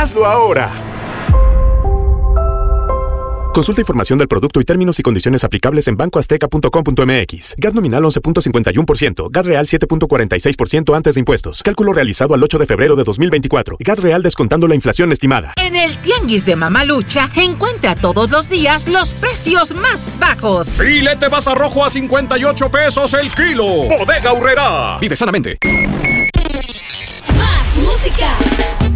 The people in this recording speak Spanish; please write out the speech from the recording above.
¡Hazlo ahora! Consulta información del producto y términos y condiciones aplicables en bancoazteca.com.mx. GAT nominal 11.51%, GAT real 7.46% antes de impuestos. Cálculo realizado al 8 de febrero de 2024. GAT real descontando la inflación estimada. En el Tianguis de Mamalucha, encuentra todos los días los precios más bajos. Filete basa rojo a 58 pesos el kilo. Bodega Aurrerá. Vive sanamente. Más música.